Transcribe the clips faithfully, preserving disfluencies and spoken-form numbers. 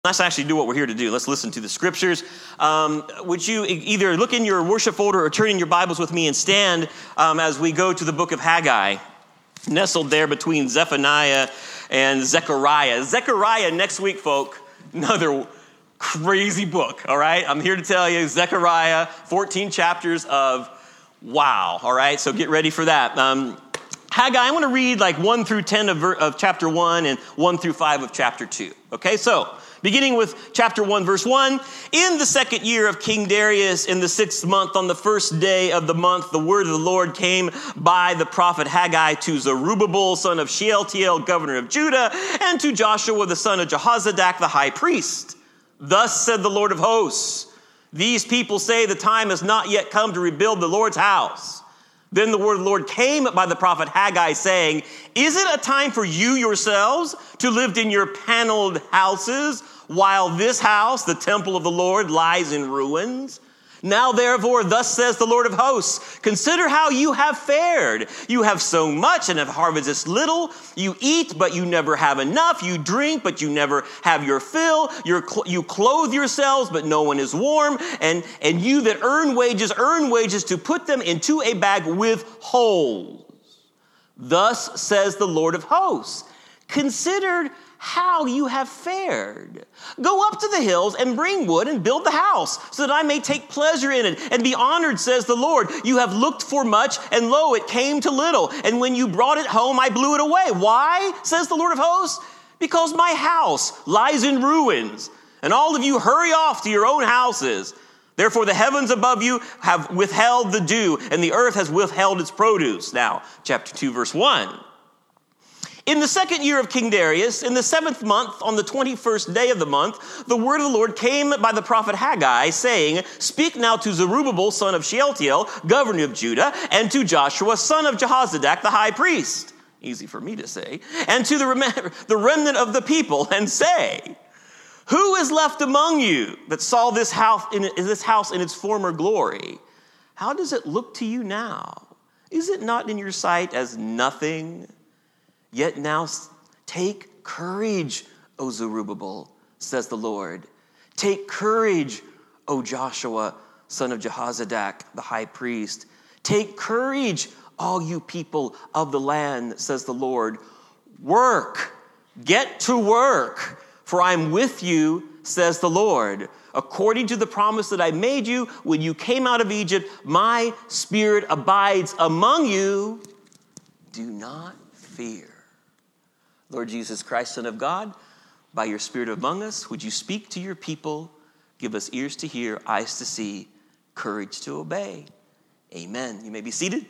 Let's actually do what we're here to do. Let's listen to the scriptures. Um, would you either look in your worship folder or turn in your Bibles with me and stand um, as we go to the book of Haggai, nestled there between Zephaniah and Zechariah. Zechariah next week, folk, another crazy book, all right? I'm here to tell you, Zechariah, fourteen chapters of wow, all right? So get ready for that. Um, Haggai, I want to read like one through ten of, ver- of chapter one and one through five of chapter two, okay? So, beginning with chapter one, verse one, in the second year of King Darius, in the sixth month, on the first day of the month, the word of the Lord came by the prophet Haggai to Zerubbabel, son of Shealtiel, governor of Judah, and to Joshua, the son of Jehozadak, the high priest. Thus said the Lord of hosts, these people say the time has not yet come to rebuild the Lord's house. Then the word of the Lord came by the prophet Haggai, saying, is it a time for you yourselves to live in your paneled houses, while this house, the temple of the Lord, lies in ruins? Now therefore, thus says the Lord of hosts, consider how you have fared. You have sown much and have harvested little. You eat, but you never have enough. You drink, but you never have your fill. You're, you clothe yourselves, but no one is warm. And, and you that earn wages, earn wages to put them into a bag with holes. Thus says the Lord of hosts, consider how you have fared. Go up to the hills and bring wood and build the house, so that I may take pleasure in it and be honored, says the Lord. You have looked for much, and lo, it came to little. And when you brought it home, I blew it away. Why, says the Lord of hosts? Because my house lies in ruins, and all of you hurry off to your own houses. Therefore, the heavens above you have withheld the dew, and the earth has withheld its produce. Now, chapter two, verse one. In the second year of King Darius, in the seventh month, on the twenty-first day of the month, the word of the Lord came by the prophet Haggai, saying, speak now to Zerubbabel, son of Shealtiel, governor of Judah, and to Joshua, son of Jehozadak, the high priest. Easy for me to say. And to the, rem- the remnant of the people, and say, who is left among you that saw this house, in, this house in its former glory? How does it look to you now? Is it not in your sight as nothing? Yet now take courage, O Zerubbabel, says the Lord. Take courage, O Joshua, son of Jehozadak, the high priest. Take courage, all you people of the land, says the Lord. Work, get to work, for I am with you, says the Lord. According to the promise that I made you when you came out of Egypt, my spirit abides among you. Do not fear. Lord Jesus Christ, Son of God, by your Spirit among us, would you speak to your people, give us ears to hear, eyes to see, courage to obey. Amen. You may be seated.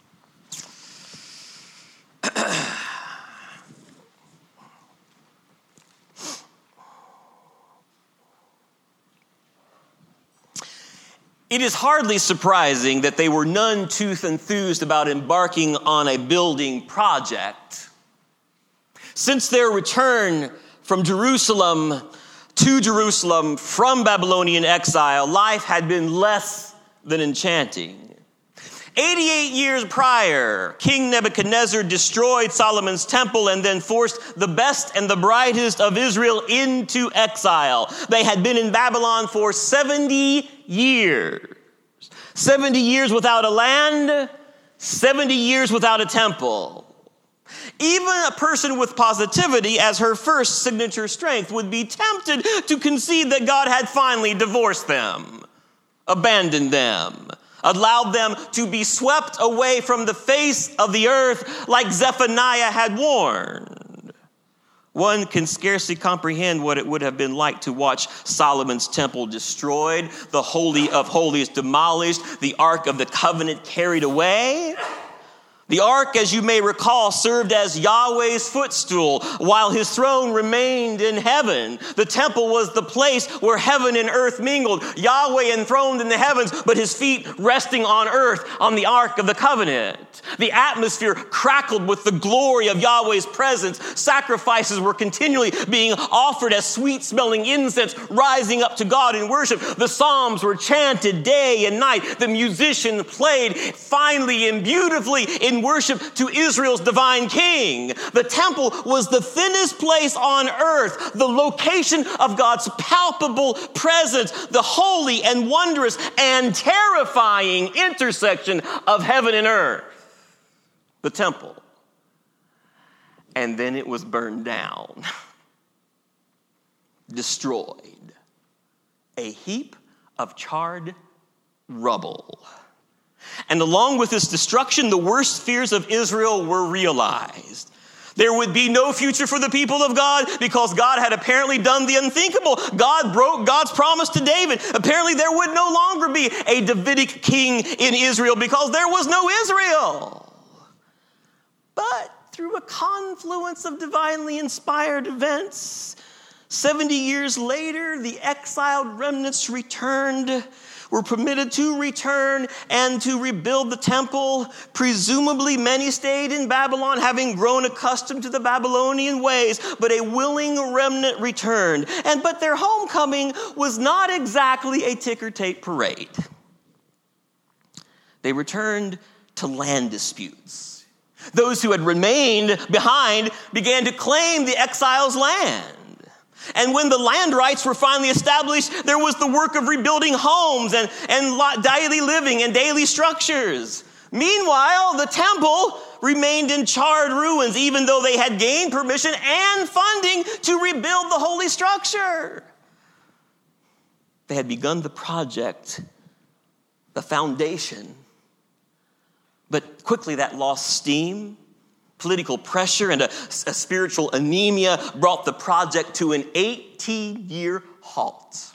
It is hardly surprising that they were none too enthused about embarking on a building project. Since their return from Jerusalem to Jerusalem from Babylonian exile, life had been less than enchanting. eighty-eight years prior, King Nebuchadnezzar destroyed Solomon's temple and then forced the best and the brightest of Israel into exile. They had been in Babylon for seventy years. seventy years without a land, seventy years without a temple. Even a person with positivity as her first signature strength would be tempted to concede that God had finally divorced them, abandoned them, allowed them to be swept away from the face of the earth like Zephaniah had warned. One can scarcely comprehend what it would have been like to watch Solomon's temple destroyed, the Holy of Holies demolished, the Ark of the Covenant carried away. The ark, as you may recall, served as Yahweh's footstool while his throne remained in heaven. The temple was the place where heaven and earth mingled. Yahweh enthroned in the heavens, but his feet resting on earth on the Ark of the Covenant. The atmosphere crackled with the glory of Yahweh's presence. Sacrifices were continually being offered as sweet-smelling incense rising up to God in worship. The psalms were chanted day and night. The musician played finely and beautifully in in worship to Israel's divine king. The temple was the thinnest place on earth, the location of God's palpable presence, the holy and wondrous and terrifying intersection of heaven and earth, the temple. And then it was burned down, destroyed, a heap of charred rubble. And along with this destruction, the worst fears of Israel were realized. There would be no future for the people of God because God had apparently done the unthinkable. God broke God's promise to David. Apparently there would no longer be a Davidic king in Israel because there was no Israel. But through a confluence of divinely inspired events, seventy years later, the exiled remnants returned, were permitted to return and to rebuild the temple. Presumably, many stayed in Babylon, having grown accustomed to the Babylonian ways, but a willing remnant returned. And but their homecoming was not exactly a ticker-tape parade. They returned to land disputes. Those who had remained behind began to claim the exiles' land. And when the land rights were finally established, there was the work of rebuilding homes and, and daily living and daily structures. Meanwhile, the temple remained in charred ruins, even though they had gained permission and funding to rebuild the holy structure. They had begun the project, the foundation, but quickly that lost steam. Political pressure and a, a spiritual anemia brought the project to an eighteen-year halt.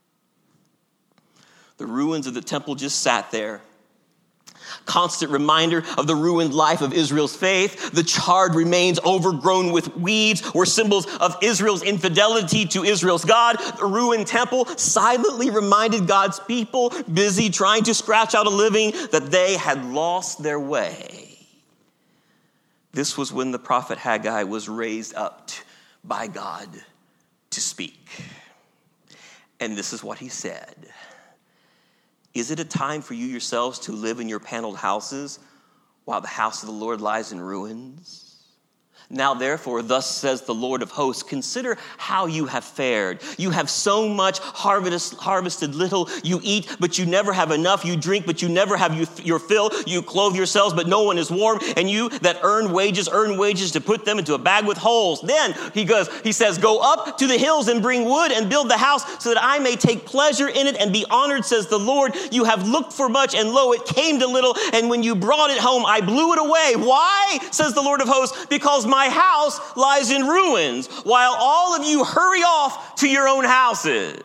The ruins of the temple just sat there. Constant reminder of the ruined life of Israel's faith. The charred remains overgrown with weeds were symbols of Israel's infidelity to Israel's God. The ruined temple silently reminded God's people, busy trying to scratch out a living, that they had lost their way. This was when the prophet Haggai was raised up by God to speak. And this is what he said. Is it a time for you yourselves to live in your paneled houses while the house of the Lord lies in ruins? Now, therefore, thus says the Lord of hosts, consider how you have fared. You have sown much, harvest, harvested little. You eat, but you never have enough. You drink, but you never have you, your fill. You clothe yourselves, but no one is warm. And you that earn wages, earn wages to put them into a bag with holes. Then he goes, he says, go up to the hills and bring wood and build the house so that I may take pleasure in it and be honored, says the Lord. You have looked for much, and lo, it came to little. And when you brought it home, I blew it away. Why, says the Lord of hosts? Because my My house lies in ruins, while all of you hurry off to your own houses.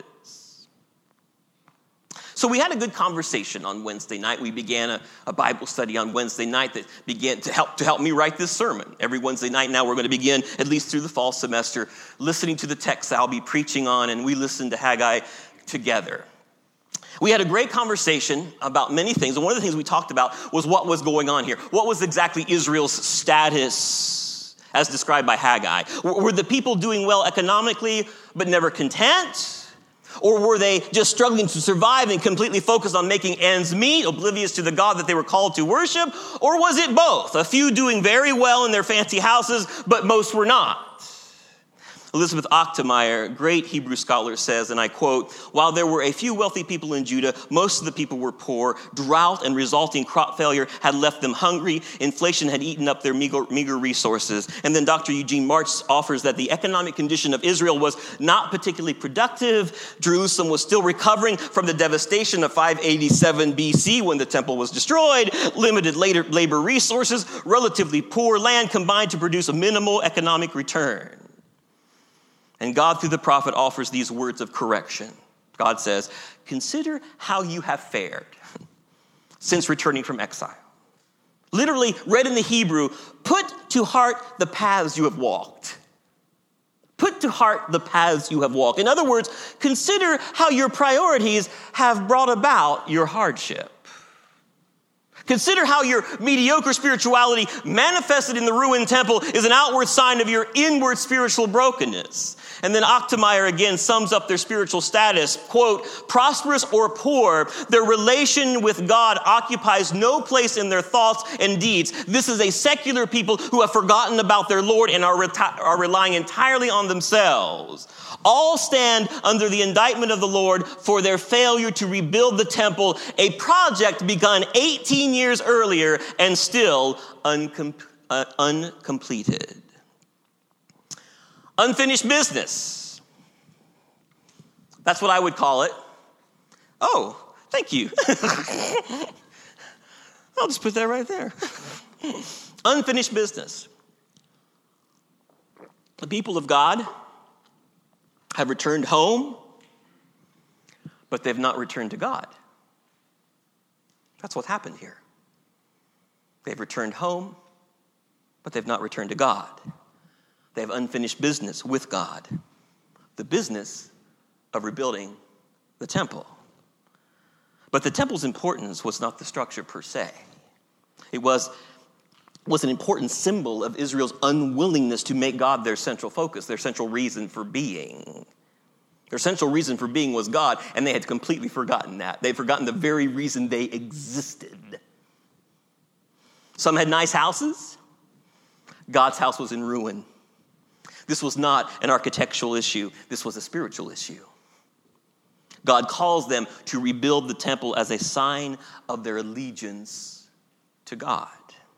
So we had a good conversation on Wednesday night. We began a, a Bible study on Wednesday night that began to help to help me write this sermon. Every Wednesday night now we're going to begin, at least through the fall semester, listening to the text I'll be preaching on, and we listened to Haggai together. We had a great conversation about many things, and one of the things we talked about was what was going on here. What was exactly Israel's status as described by Haggai? Were the people doing well economically but never content? Or were they just struggling to survive and completely focused on making ends meet, oblivious to the God that they were called to worship? Or was it both? A few doing very well in their fancy houses, but most were not. Elizabeth Ochtemeier, great Hebrew scholar, says, and I quote, while there were a few wealthy people in Judah, most of the people were poor. Drought and resulting crop failure had left them hungry. Inflation had eaten up their meager, meager resources. And then Doctor Eugene March offers that the economic condition of Israel was not particularly productive. Jerusalem was still recovering from the devastation of five eighty-seven B C when the temple was destroyed. Limited later labor resources, relatively poor land combined to produce a minimal economic return. And God, through the prophet, offers these words of correction. God says, consider how you have fared since returning from exile. Literally, read in the Hebrew, put to heart the paths you have walked. Put to heart the paths you have walked. In other words, consider how your priorities have brought about your hardship. Consider how your mediocre spirituality manifested in the ruined temple is an outward sign of your inward spiritual brokenness. And then Ochtmeyer again sums up their spiritual status, quote, prosperous or poor, their relation with God occupies no place in their thoughts and deeds. This is a secular people who have forgotten about their Lord and are, reti- are relying entirely on themselves. All stand under the indictment of the Lord for their failure to rebuild the temple, a project begun eighteen years earlier and still uncom- uh, uncompleted. Unfinished business. That's what I would call it. Oh, thank you. I'll just put that right there. Unfinished business. The people of God have returned home, but they've not returned to God. That's what happened here. They've returned home, but they've not returned to God. They have unfinished business with God, the business of rebuilding the temple. But the temple's importance was not the structure per se. It was, was an important symbol of Israel's unwillingness to make God their central focus, their central reason for being. Their central reason for being was God, and they had completely forgotten that. They'd forgotten the very reason they existed. Some had nice houses. God's house was in ruin. This was not an architectural issue. This was a spiritual issue. God calls them to rebuild the temple as a sign of their allegiance to God.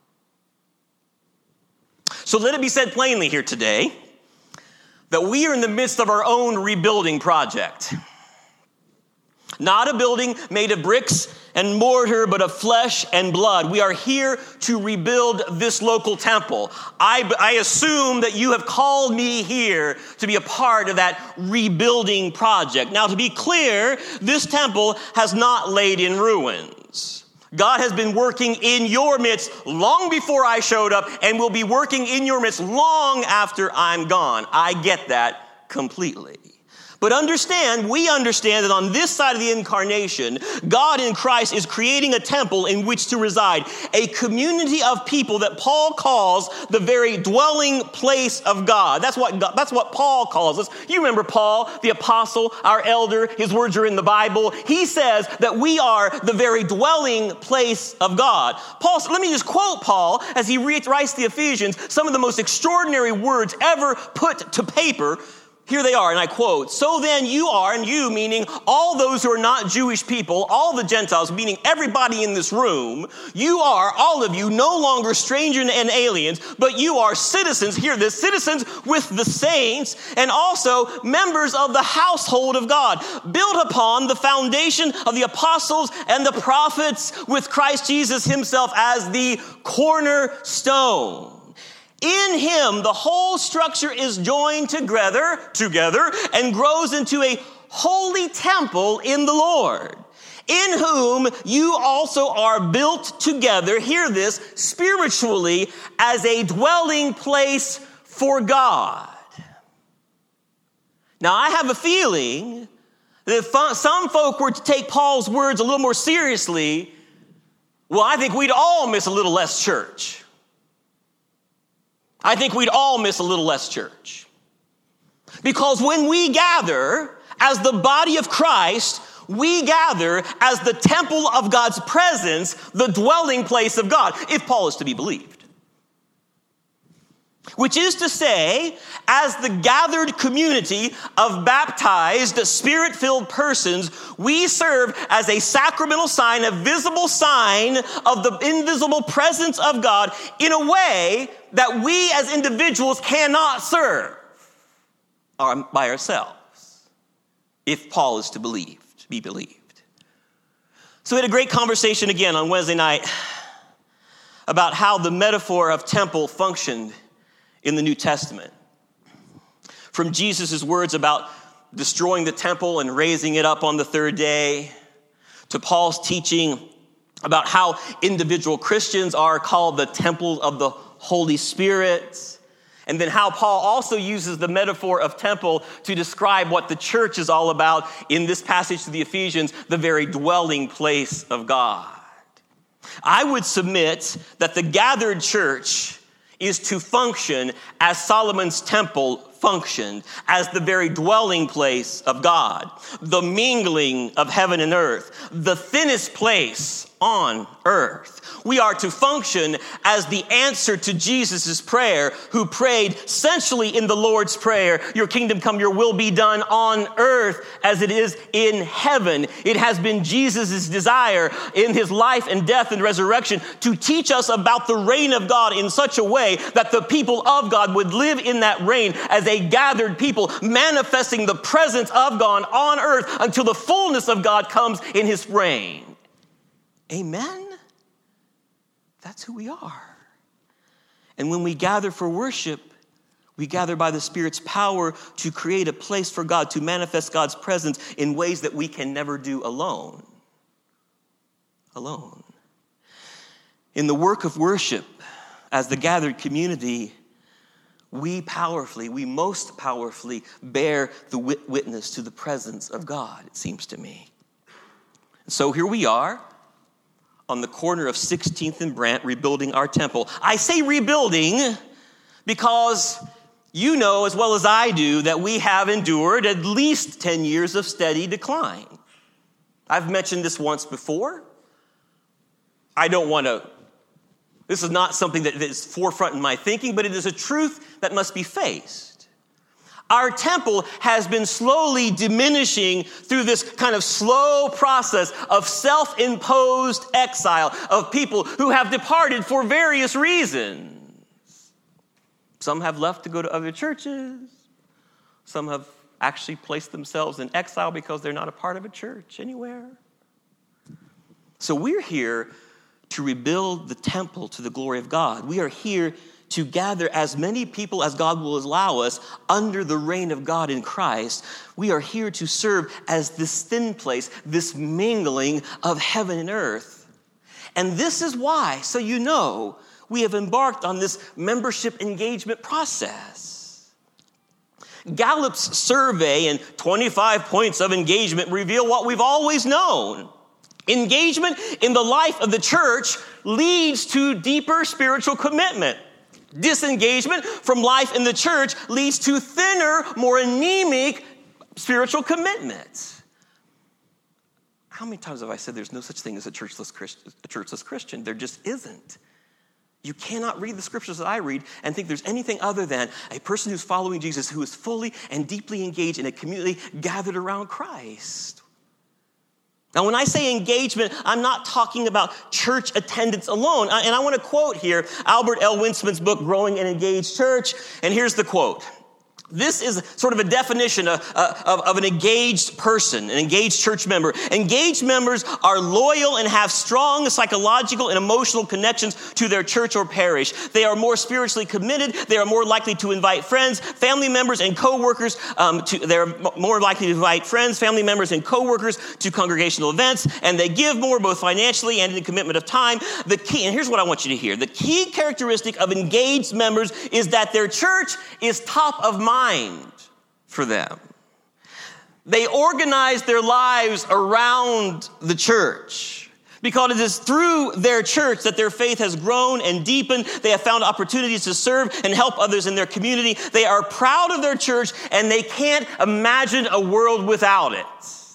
So let it be said plainly here today that we are in the midst of our own rebuilding project. Not a building made of bricks and mortar, but of flesh and blood. We are here to rebuild this local temple. I, I assume that you have called me here to be a part of that rebuilding project. Now, to be clear, this temple has not laid in ruins. God has been working in your midst long before I showed up and will be working in your midst long after I'm gone. I get that completely. But understand, we understand that on this side of the incarnation, God in Christ is creating a temple in which to reside, a community of people that Paul calls the very dwelling place of God. That's what God, that's what Paul calls us. You remember Paul, the apostle, our elder, his words are in the Bible. He says that we are the very dwelling place of God. Paul, let me just quote Paul as he writes the Ephesians, some of the most extraordinary words ever put to paper. Here they are, and I quote, so then you are, and you meaning all those who are not Jewish people, all the Gentiles, meaning everybody in this room, you are, all of you, no longer strangers and aliens, but you are citizens, hear this, citizens with the saints, and also members of the household of God, built upon the foundation of the apostles and the prophets with Christ Jesus himself as the cornerstone. In him, the whole structure is joined together, together and grows into a holy temple in the Lord, in whom you also are built together, hear this, spiritually as a dwelling place for God. Now, I have a feeling that if some folk were to take Paul's words a little more seriously, well, I think we'd all miss a little less church. I think we'd all miss a little less church. Because when we gather as the body of Christ, we gather as the temple of God's presence, the dwelling place of God, if Paul is to be believed. Which is to say, as the gathered community of baptized, spirit-filled persons, we serve as a sacramental sign, a visible sign of the invisible presence of God in a way that we as individuals cannot serve by ourselves, if Paul is to believe, to be believed. So we had a great conversation again on Wednesday night about how the metaphor of temple functioned in the New Testament. From Jesus' words about destroying the temple and raising it up on the third day, to Paul's teaching about how individual Christians are called the temple of the Holy Spirit, and then how Paul also uses the metaphor of temple to describe what the church is all about in this passage to the Ephesians, the very dwelling place of God. I would submit that the gathered church is to function as Solomon's temple functioned as the very dwelling place of God, the mingling of heaven and earth, the thinnest place on earth. We are to function as the answer to Jesus' prayer, who prayed essentially in the Lord's Prayer, your kingdom come, your will be done on earth as it is in heaven. It has been Jesus' desire in his life and death and resurrection to teach us about the reign of God in such a way that the people of God would live in that reign as a gathered people, manifesting the presence of God on earth until the fullness of God comes in his reign. Amen? That's who we are. And when we gather for worship, we gather by the Spirit's power to create a place for God, to manifest God's presence in ways that we can never do alone. Alone. In the work of worship, as the gathered community, we powerfully, we most powerfully bear the witness to the presence of God, it seems to me. So here we are, on the corner of sixteenth and Brant, rebuilding our temple. I say rebuilding because you know as well as I do that we have endured at least ten years of steady decline. I've mentioned this once before. I don't want to, this is not something that is forefront in my thinking, but it is a truth that must be faced. Our temple has been slowly diminishing through this kind of slow process of self-imposed exile of people who have departed for various reasons. Some have left to go to other churches. Some have actually placed themselves in exile because they're not a part of a church anywhere. So we're here to rebuild the temple to the glory of God. We are here to gather as many people as God will allow us under the reign of God in Christ. We are here to serve as this thin place, this mingling of heaven and earth. And this is why, so you know, we have embarked on this membership engagement process. Gallup's survey and twenty-five points of engagement reveal what we've always known. Engagement in the life of the church leads to deeper spiritual commitment. Disengagement from life in the church leads to thinner, more anemic spiritual commitment. How many times have I said there's no such thing as a churchless Christian? A churchless Christian? There just isn't. You cannot read the scriptures that I read and think there's anything other than a person who's following Jesus who is fully and deeply engaged in a community gathered around Christ. Now, when I say engagement, I'm not talking about church attendance alone. And I want to quote here Albert L. Winsman's book, Growing an Engaged Church. And here's the quote. This is sort of a definition of, of, of an engaged person, an engaged church member. Engaged members are loyal and have strong psychological and emotional connections to their church or parish. They are more spiritually committed. They are more likely to invite friends, family members, and co-workers. Um, to, they're more likely to invite friends, family members, and co-workers to congregational events. And they give more, both financially and in commitment of time. The key, and here's what I want you to hear. The key characteristic of engaged members is that their church is top of mind for them. They organize their lives around the church because it is through their church that their faith has grown and deepened. They have found opportunities to serve and help others in their community. They are proud of their church and they can't imagine a world without it.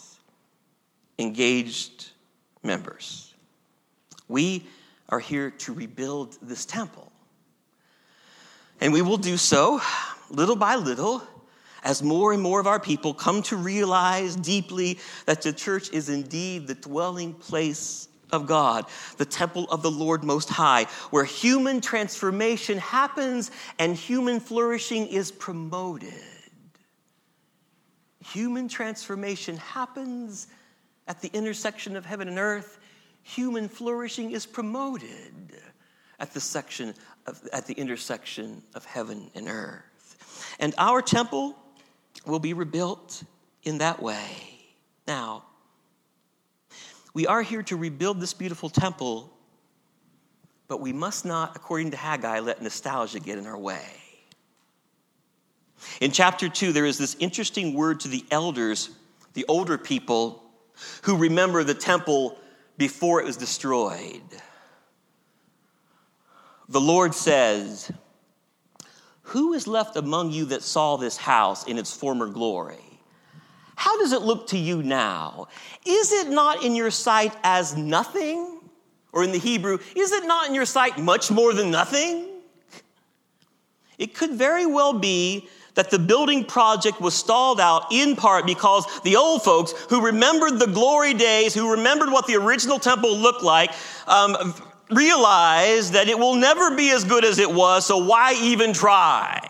Engaged members. We are here to rebuild this temple. And we will do so little by little, as more and more of our people come to realize deeply that the church is indeed the dwelling place of God, the temple of the Lord Most High, where human transformation happens and human flourishing is promoted. Human transformation happens at the intersection of heaven and earth. Human flourishing is promoted at the section of, at the intersection of heaven and earth. And our temple will be rebuilt in that way. Now, we are here to rebuild this beautiful temple, but we must not, according to Haggai, let nostalgia get in our way. In chapter two, there is this interesting word to the elders, the older people, who remember the temple before it was destroyed. The Lord says, who is left among you that saw this house in its former glory? How does it look to you now? Is it not in your sight as nothing? Or in the Hebrew, is it not in your sight much more than nothing? It could very well be that the building project was stalled out in part because the old folks who remembered the glory days, who remembered what the original temple looked like, um, realized that it will never be as good as it was, so why even try?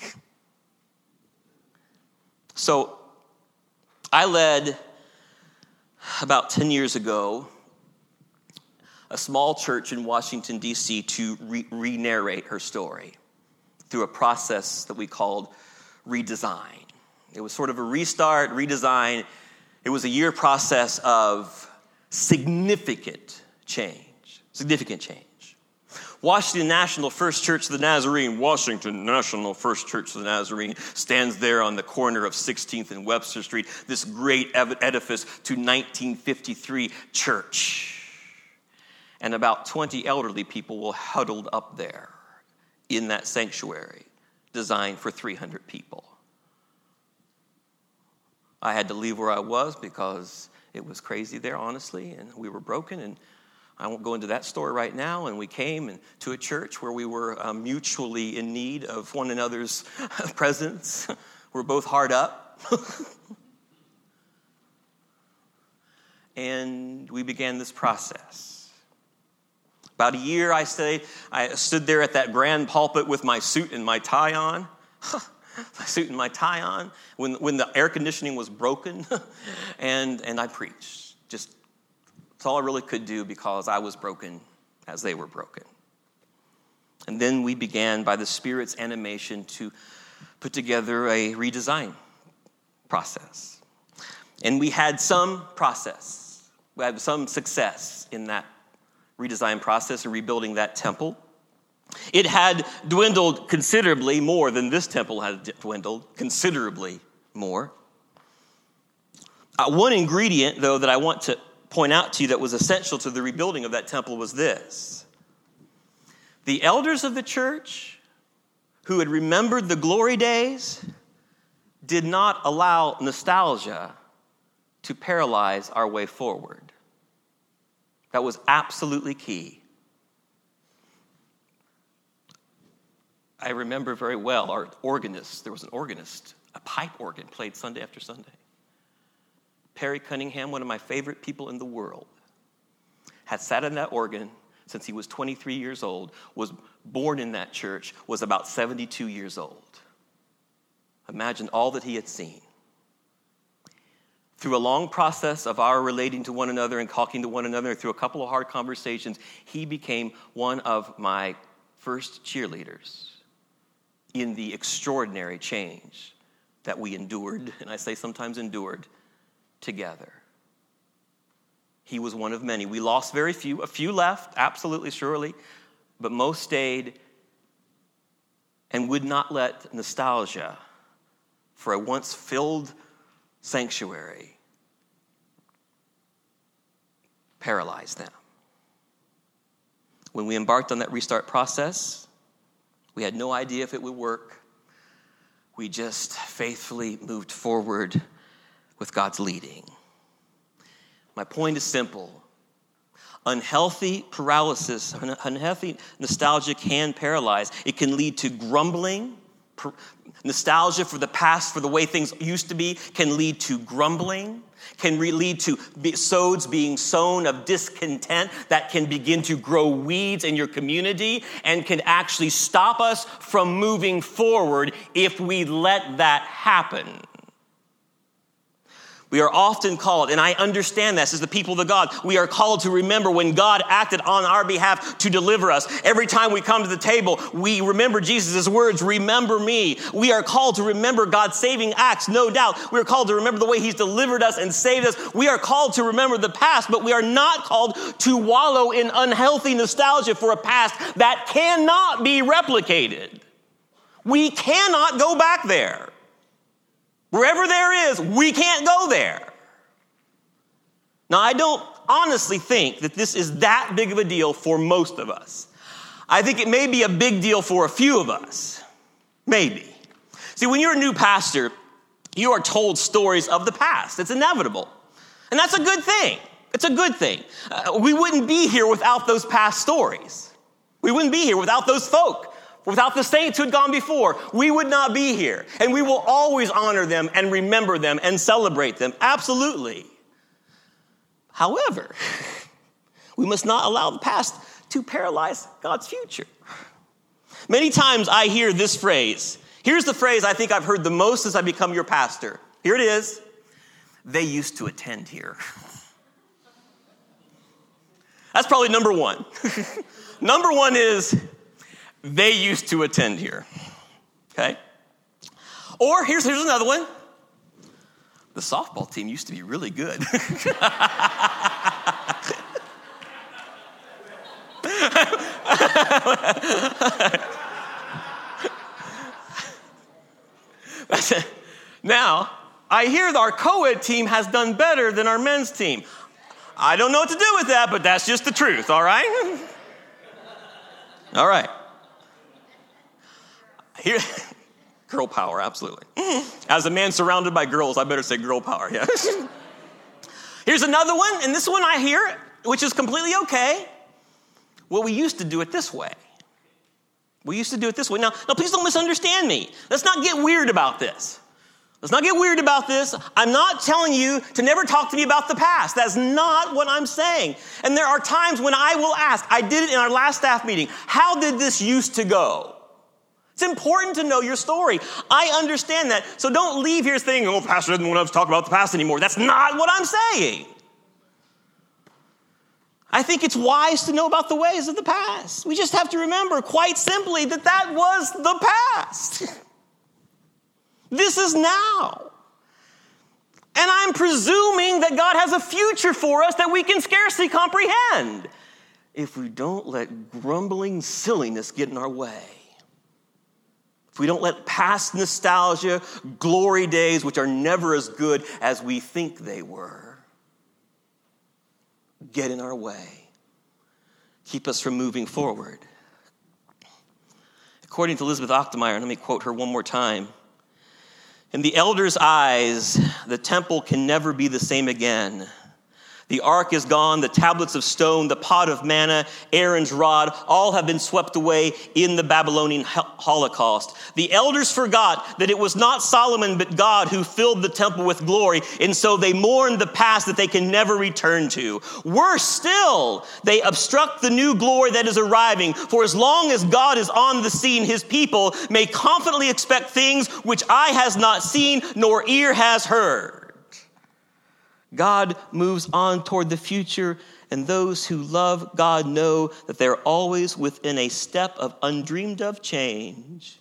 So I led, about ten years ago, a small church in Washington, D C to re- re-narrate her story through a process that we called redesign. It was sort of a restart, redesign. It was a year process of significant change, significant change. Washington National First Church of the Nazarene, Washington National First Church of the Nazarene stands there on the corner of sixteenth and Webster Street, this great edifice to nineteen fifty-three church. And about twenty elderly people were huddled up there in that sanctuary designed for three hundred people. I had to leave where I was because it was crazy there, honestly, and we were broken, and I won't go into that story right now. And we came and, to a church where we were um, mutually in need of one another's presence. We're both hard up. And we began this process. About a year I stayed, I stood there at that grand pulpit with my suit and my tie on. My suit and my tie on when, when the air conditioning was broken. and, and I preached. Just, that's all I really could do because I was broken as they were broken. And then we began, by the Spirit's animation, to put together a redesign process. And we had some process. We had some success in that redesign process and rebuilding that temple. It had dwindled considerably more than this temple had dwindled, considerably more. Uh, one ingredient, though, that I want to point out to you that was essential to the rebuilding of that temple was this. The elders of the church who had remembered the glory days did not allow nostalgia to paralyze our way forward. That was absolutely key. I remember very well our organist, there was an organist, a pipe organ played Sunday after Sunday. Perry Cunningham, one of my favorite people in the world, had sat in that organ since he was twenty-three years old, was born in that church, was about seventy-two years old. Imagine all that he had seen. Through a long process of our relating to one another and talking to one another, through a couple of hard conversations, he became one of my first cheerleaders in the extraordinary change that we endured, and I say sometimes endured, together. He was one of many. We lost very few. A few left, absolutely, surely, but most stayed and would not let nostalgia for a once filled sanctuary paralyze them. When we embarked on that restart process, we had no idea if it would work. We just faithfully moved forward with God's leading. My point is simple. Unhealthy paralysis, unhealthy nostalgia can paralyze. It can lead to grumbling. Nostalgia for the past, for the way things used to be, can lead to grumbling, can re- lead to sods being sown of discontent that can begin to grow weeds in your community and can actually stop us from moving forward if we let that happen. We are often called, and I understand this as the people of God, we are called to remember when God acted on our behalf to deliver us. Every time we come to the table, we remember Jesus' words, remember me. We are called to remember God's saving acts, no doubt. We are called to remember the way he's delivered us and saved us. We are called to remember the past, but we are not called to wallow in unhealthy nostalgia for a past that cannot be replicated. We cannot go back there. Wherever there is, we can't go there. Now, I don't honestly think that this is that big of a deal for most of us. I think it may be a big deal for a few of us. Maybe. See, when you're a new pastor, you are told stories of the past. It's inevitable. And that's a good thing. It's a good thing. Uh, we wouldn't be here without those past stories. We wouldn't be here without those folk, without the saints who had gone before. We would not be here. And we will always honor them and remember them and celebrate them. Absolutely. However, we must not allow the past to paralyze God's future. Many times I hear this phrase. Here's the phrase I think I've heard the most since I become your pastor. Here it is. They used to attend here. That's probably number one. Number one is they used to attend here. Okay? Or here's, here's another one. The softball team used to be really good. Now, I hear our co-ed team has done better than our men's team. I don't know what to do with that, but that's just the truth, all right? All right. Here, girl power, absolutely. As a man surrounded by girls, I better say girl power, yeah. Here's another one, and this one I hear, which is completely okay. Well, we used to do it this way. We used to do it this way. Now, now, please don't misunderstand me. Let's not get weird about this. Let's not get weird about this. I'm not telling you to never talk to me about the past. That's not what I'm saying. And there are times when I will ask, I did it in our last staff meeting, how did this used to go? It's important to know your story. I understand that. So don't leave here thinking, oh, pastor doesn't want us to talk about the past anymore. That's not what I'm saying. I think it's wise to know about the ways of the past. We just have to remember, quite simply, that that was the past. This is now. And I'm presuming that God has a future for us that we can scarcely comprehend if we don't let grumbling silliness get in our way. If we don't let past nostalgia, glory days, which are never as good as we think they were, get in our way. Keep us from moving forward. According to Elizabeth Ochtemeyer, let me quote her one more time. In the elders' eyes, the temple can never be the same again. The ark is gone, the tablets of stone, the pot of manna, Aaron's rod, all have been swept away in the Babylonian Holocaust. The elders forgot that it was not Solomon but God who filled the temple with glory, and so they mourned the past that they can never return to. Worse still, they obstruct the new glory that is arriving, for as long as God is on the scene, his people may confidently expect things which eye has not seen nor ear has heard. God moves on toward the future, and those who love God know that they're always within a step of undreamed of change.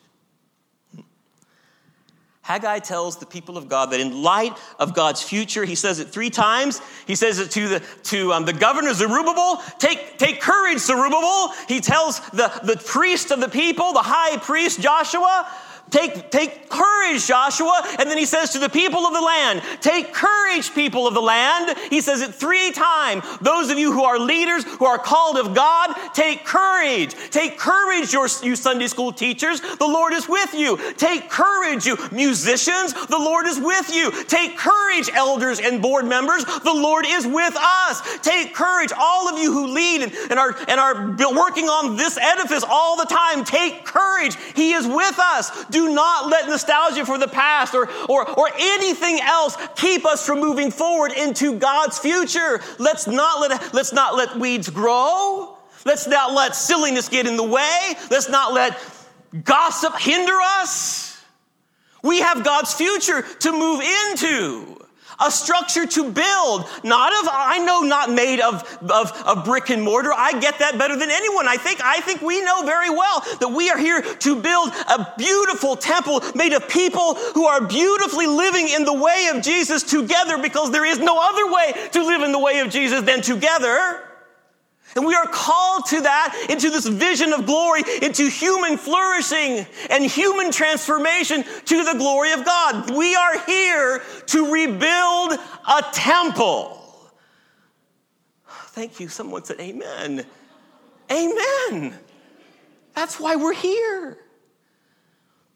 Haggai tells the people of God that in light of God's future, he says it three times. He says it to the to um, the governor Zerubbabel, take, take courage, Zerubbabel. He tells the, the priest of the people, the high priest Joshua, Take, take courage, Joshua. And then he says to the people of the land, take courage, people of the land. He says it three times. Those of you who are leaders, who are called of God, take courage. Take courage, your, you Sunday school teachers. The Lord is with you. Take courage, you musicians. The Lord is with you. Take courage, elders and board members. The Lord is with us. Take courage, all of you who lead and, and are, and are working on this edifice all the time. Take courage. He is with us. Do Do not let nostalgia for the past or, or, or anything else keep us from moving forward into God's future. Let's not let, let's not let weeds grow. Let's not let silliness get in the way. Let's not let gossip hinder us. We have God's future to move into. A structure to build, not of, I know not made of, of, of brick and mortar. I get that better than anyone. I think, I think we know very well that we are here to build a beautiful temple made of people who are beautifully living in the way of Jesus together, because there is no other way to live in the way of Jesus than together. And we are called to that, into this vision of glory, into human flourishing and human transformation to the glory of God. We are here to rebuild a temple. Thank you. Someone said amen. Amen. That's why we're here.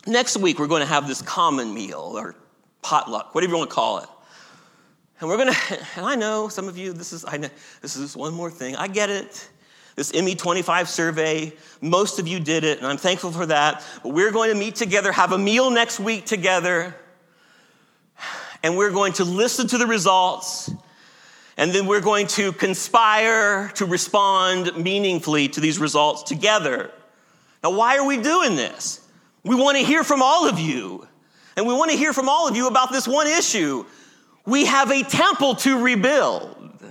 next week we're going to have this common meal or potluck, whatever you want to call it. And we're going to, and I know some of you, this is, I know, this is one more thing. I get it. This M E twenty-five survey, most of you did it, and I'm thankful for that. But we're going to meet together, have a meal next week together, and we're going to listen to the results, and then we're going to conspire to respond meaningfully to these results together. Now, why are we doing this? We want to hear from all of you, and we want to hear from all of you about this one issue. We have a temple to rebuild.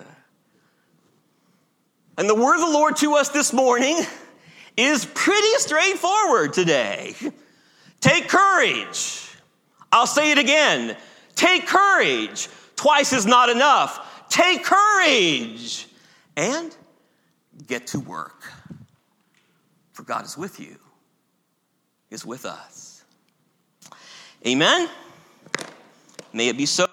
And the word of the Lord to us this morning is pretty straightforward today. Take courage. I'll say it again. Take courage. Twice is not enough. Take courage. And get to work. For God is with you. He is with us. Amen. May it be so.